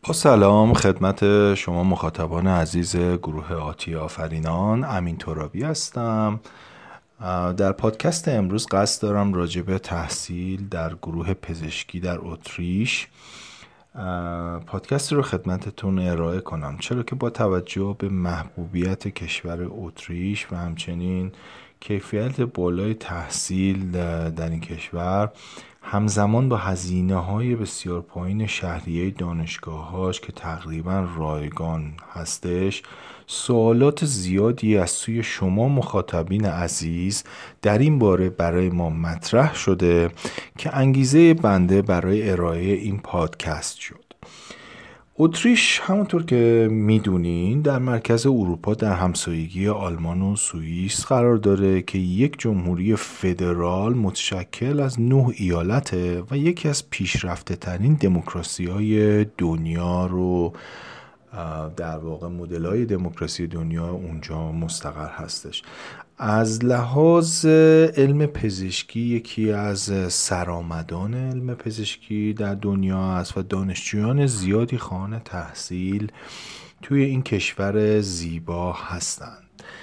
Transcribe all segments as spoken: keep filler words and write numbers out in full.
با سلام خدمت شما مخاطبان عزیز گروه آتی آفرینان، امین ترابی هستم. در پادکست امروز قصد دارم راجع به تحصیل در گروه پزشکی در اتریش پادکست رو خدمتتون ارائه کنم، چرا که با توجه به محبوبیت کشور اتریش و همچنین کیفیت بالای تحصیل در این کشور همزمان با هزینه‌های بسیار پایین شهریه دانشگاه‌هاش که تقریباً رایگان هستش، سوالات زیادی از سوی شما مخاطبین عزیز در این باره برای ما مطرح شده که انگیزه بنده برای ارائه این پادکست شد. اتریش همونطور که میدونین در مرکز اروپا در همسایگی آلمان و سوئیس قرار داره که یک جمهوری فدرال متشکل از نه ایالته و یکی از پیشرفته ترین دموکراسی های دنیا رو در واقع مدل های دموکراسی دنیا اونجا مستقر هستش. از لحاظ علم پزشکی یکی از سرآمدان علم پزشکی در دنیا است و دانشجویان زیادی خواهان تحصیل توی این کشور زیبا هستند.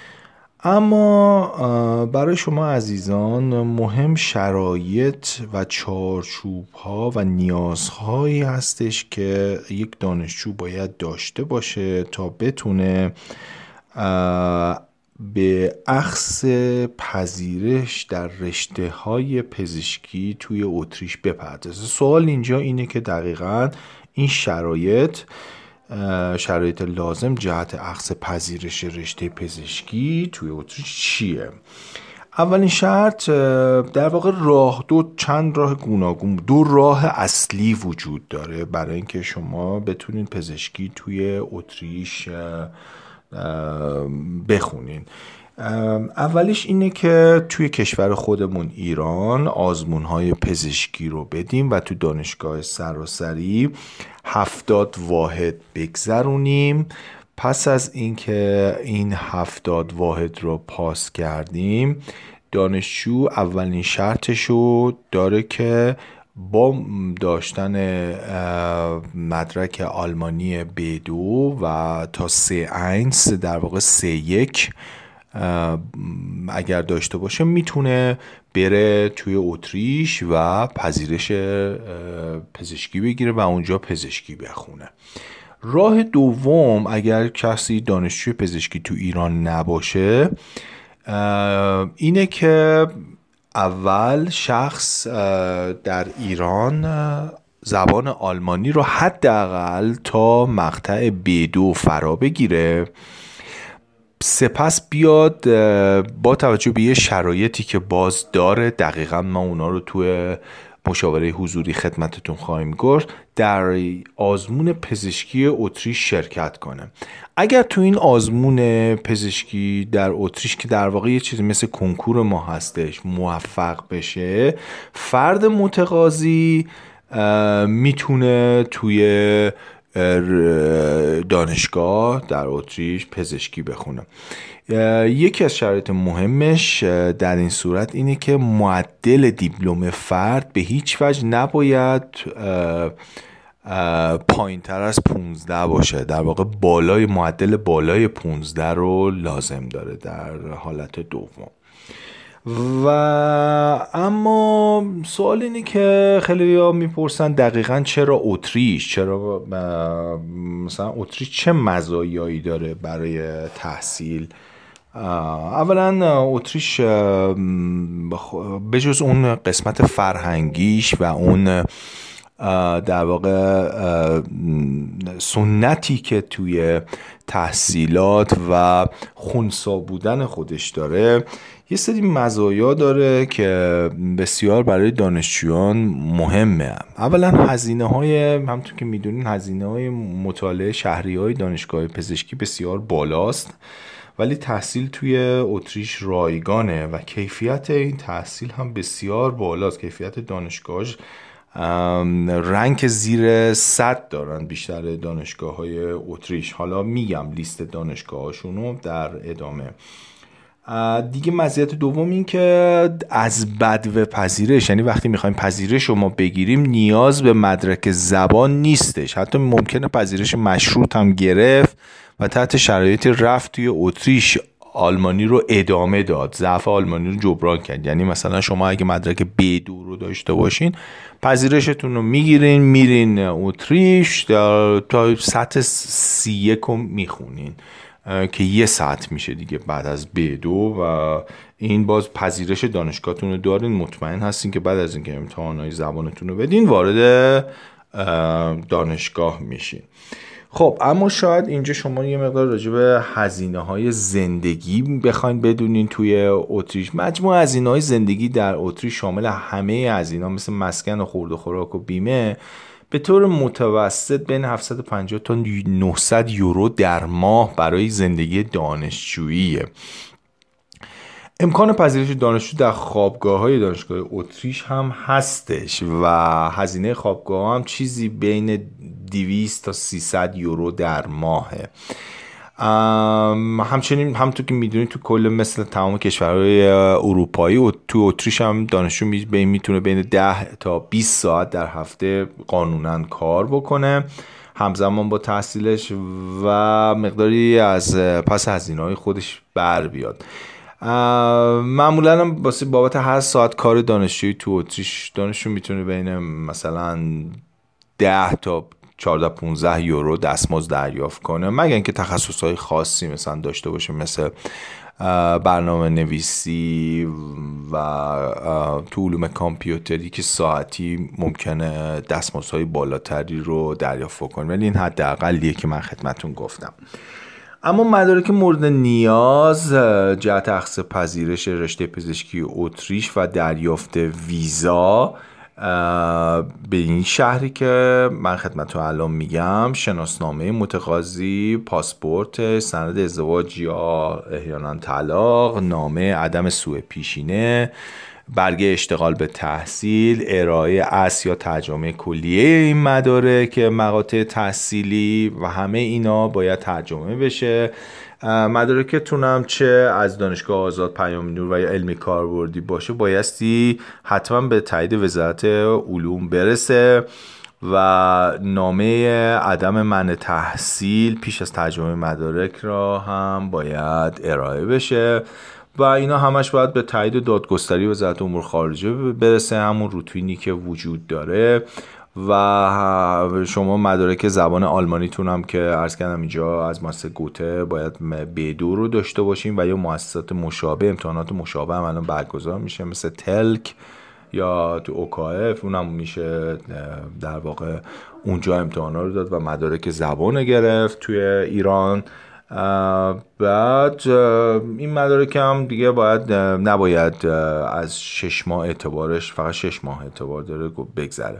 اما برای شما عزیزان مهم شرایط و چارچوب‌ها و نیازهایی هستش که یک دانشجو باید داشته باشه تا بتونه به اخذ پذیرش در رشته‌های پزشکی توی اتریش بپردازه. سوال اینجا اینه که دقیقاً این شرایط شرایط لازم جهت اخذ پذیرش رشته پزشکی توی اتریش چیه؟ اولین شرط در واقع راه دو چند راه گوناگون دو راه اصلی وجود داره برای اینکه شما بتونین پزشکی توی اتریش بخونین. اولیش اینه که توی کشور خودمون ایران آزمون‌های پزشکی رو بدیم و تو دانشگاه سراسری هفتاد واحد بگذرونیم. پس از اینکه این هفتاد واحد رو پاس کردیم، دانشجو اولین شرطش رو داره که با داشتن مدرک آلمانی بی دو و تا سی اینس در واقع سی یک اگر داشته باشه میتونه بره توی اتریش و پذیرش پزشکی بگیره و اونجا پزشکی بخونه. راه دوم اگر کسی دانشجوی پزشکی تو ایران نباشه اینه که اول شخص در ایران زبان آلمانی رو حداقل تا مقطع بی دو فرا بگیره، سپس بیاد با توجه به یه شرایطی که باز داره، دقیقا ما اونا رو توی مشاوره حضوری خدمتتون خواهیم گفت، در آزمون پزشکی اتریش شرکت کنه. اگر تو این آزمون پزشکی در اتریش که در واقع یه چیزی مثل کنکور ما هستش موفق بشه، فرد متقاضی میتونه توی دانشگاه در اتریش پزشکی بخونه. یکی از شرایط مهمش در این صورت اینه که معدل دیپلم فرد به هیچ وجه نباید پایین تر از پونزده باشه، در واقع بالای معدل بالای پونزده رو لازم داره در حالت دوم. و اما سوال اینه که خیلی ها میپرسن دقیقاً چرا اتریش، چرا مثلا اتریش چه مزایایی داره برای تحصیل؟ اولا اتریش بجز اون قسمت فرهنگیش و اون در واقع سنتی که توی تحصیلات و خنثی بودن خودش داره، یه سری مزایا داره که بسیار برای دانشجویان مهمه. اولا هزینه های همونطور که میدونین هزینه های مطالعه شهری های دانشگاه پزشکی بسیار بالاست، ولی تحصیل توی اتریش رایگانه و کیفیت این تحصیل هم بسیار بالاست. کیفیت دانشگاهش رنک زیر صد دارن بیشتر دانشگاه های اتریش. حالا میگم لیست دانشگاه هاشونو در ادامه. دیگه مزیت دوم این که از بدو پذیرش، یعنی وقتی میخوایم پذیرش رو ما بگیریم نیاز به مدرک زبان نیستش، حتی ممکنه پذیرش مشروط هم گرفت و تحت شرایط رفت توی اتریش آلمانی رو ادامه داد، ضعف آلمانی رو جبران کرد. یعنی مثلا شما اگه مدرک بی دو رو داشته باشین پذیرشتون رو میگیرین میرین اتریش تا سطح سی یک رو میخونین که یه ساعت میشه دیگه بعد از بی دو و این باز پذیرش دانشگاهتون رو دارین، مطمئن هستین که بعد از اینکه امتحانات زبانتون رو بدین وارد دانشگاه میشین. خب اما شاید اینجا شما یه مقدار راجع به هزینه های زندگی بخواین بدونین توی اتریش. مجموع هزینه های زندگی در اتریش شامل همه هزینه‌ها مثل مسکن و خورد و خوراک و بیمه به طور متوسط بین هفتصد و پنجاه تا نهصد یورو در ماه برای زندگی دانشجوییه. امکان پذیرش دانشجو در خوابگاه‌های دانشگاه اتریش هم هستش و هزینه خوابگاه هم چیزی بین دویست تا سیصد یورو در ماهه. همچنین همونطور که میدونید تو کل مثل تمام کشورهای اروپایی و تو اتریش هم دانشجو میتونه بین ده تا بیست ساعت در هفته قانونا کار بکنه همزمان با تحصیلش و مقداری از پس هزینه‌های خودش بر بیاد. معمولا هم واسه بابت هر ساعت کار دانشجویی تو اتریش دانشجو میتونه بین مثلا ده تا چهارده پانزده یورو دستمزد دریافت کنه، مگر اینکه تخصصهای خاصی مثلا داشته باشه مثل برنامه نویسی و تو علوم کامپیوتری که ساعتی ممکنه دستمزدهای بالاتری رو دریافت کنه، ولی این حداقلیه که من خدمتون گفتم. اما مدارک مورد نیاز جهت اخذ پذیرش رشته پزشکی اتریش و دریافت ویزا به این شهری که من خدمتتون الان میگم: شناسنامه متقاضی، پاسپورت، سند ازدواج یا احیانا طلاق، نامه عدم سوء پیشینه، برگه اشتغال به تحصیل، ارائه اصل یا ترجمه کلیه این مدارک مقاطع تحصیلی و همه اینا باید ترجمه بشه. مدارکتون هم چه از دانشگاه آزاد، پیام نور و یا علمی کاربردی باشه بایستی حتما به تایید وزارت علوم برسه و نامه عدم منع تحصیل پیش از ترجمه مدارک را هم باید ارائه بشه و اینا همش باید به تایید دادگستری وزارت امور خارجه برسه، همون روتینی که وجود داره. و شما مدارک زبان آلمانیتون هم که عرض کردم اینجا از مؤسسه گوته باید بی دو رو داشته باشین و یا مؤسسات مشابه، امتحانات مشابه هم الان برگزار میشه مثل تلک یا تو اوکاف، اونم میشه در واقع اونجا امتحانا رو داد و مدارک زبان گرفت توی ایران. بعد این مدارک هم دیگه باید نباید از شش ماه اعتبارش، فقط شش ماه اعتبار داره بگذره.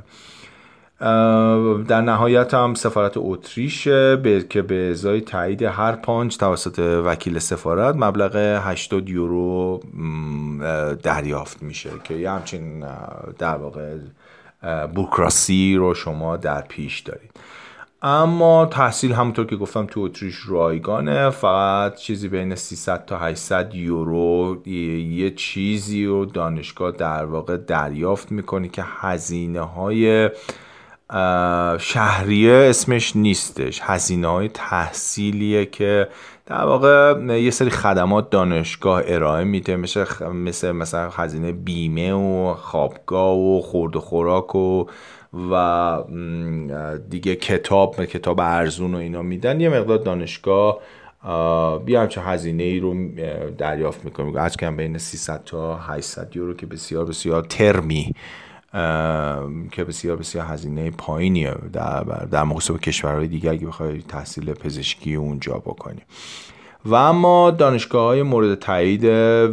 در نهایت هم سفارت اتریش به که به ازای تایید هر پانچ توسط وکیل سفارت مبلغ هشتاد یورو دریافت میشه که یه همچین در واقع بوروکراسی رو شما در پیش دارید. اما تحصیل همونطور که گفتم تو اتریش رایگانه، فقط چیزی بین سیصد تا هشتصد یورو یه چیزی رو دانشگاه در واقع دریافت میکنه که هزینه های شهریه اسمش نیستش، هزینه های تحصیلیه که در واقع یه سری خدمات دانشگاه ارائه میده، مثل مثل مثلا هزینه بیمه و خوابگاه و خورد و خوراک و و دیگه کتاب کتاب ارزون و اینا میدن. یه مقدار دانشگاه بیا همچه هزینه ای رو دریافت میکنه، از کم بین سیصد تا هشتصد یورو که بسیار بسیار ترمی که بسیار بسیار هزینه پایینیه در, در مقایسه با کشورهای دیگه اگه بخوای تحصیل پزشکی اونجا بکنی. و اما دانشگاه‌های مورد تایید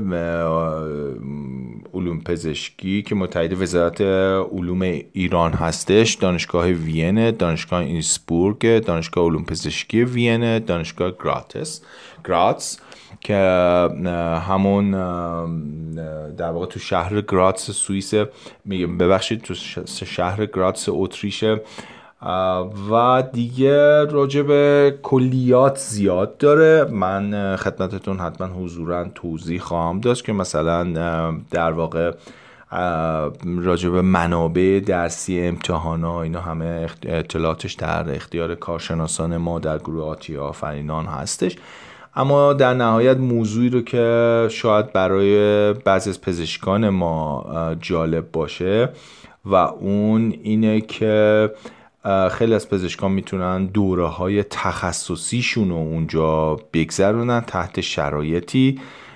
علوم پزشکی که متایید وزارت علوم ایران هستش: دانشگاه وین، دانشگاه اینسبورگ، دانشگاه علوم پزشکی وین، دانشگاه گراتس گراتس که همون در واقع تو شهر گراتس سوئیس، میگم ببخشید تو شهر گراتس اتریشه و دیگه راجع به کلیات زیاد داره. من خدمتتون حتما حضوراً توضیح خواهم داشت که مثلا در واقع راجع به منابع درسی امتحانا اینا همه اطلاعاتش در اختیار کارشناسان ما در گروه آتیا آفرینان هستش. اما در نهایت موضوعی رو که شاید برای بعضی از پزشکان ما جالب باشه و اون اینه که خیلی از پزشکان میتونن دوره های تخصصیشون رو اونجا بگذرونن تحت شرایطی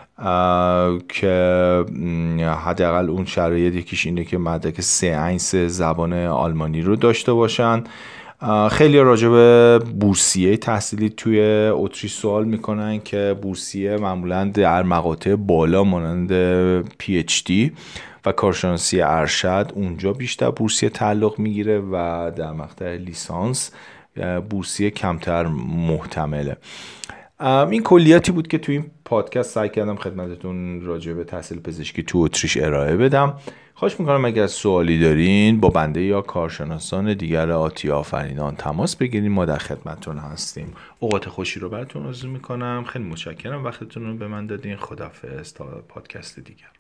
که حداقل اون شرایط یکیش اینه که مدرک سه اینس زبان آلمانی رو داشته باشن. خیلی راجع به بورسیه تحصیلی توی اتریش سوال میکنن که بورسیه معمولا در مقاطع بالا مانند پی اچ دی و کارشناسی ارشد اونجا بیشتر بورسیه تعلق میگیره و در مقطع لیسانس بورسیه کمتر محتمله. این کلیاتی بود که تو این پادکست سعی کردم خدمتتون راجع به تحصیل پزشکی تو اتریش ارائه بدم. خواهش میکنم اگر سوالی دارین با بنده یا کارشناسان دیگر آتیا آفرینان تماس بگیرین، ما در خدمتتون هستیم. اوقات خوشی رو براتون آرزو میکنم. خیلی متشکرم وقتتون رو به من دادین. خداحافظ تا پادکست دیگر.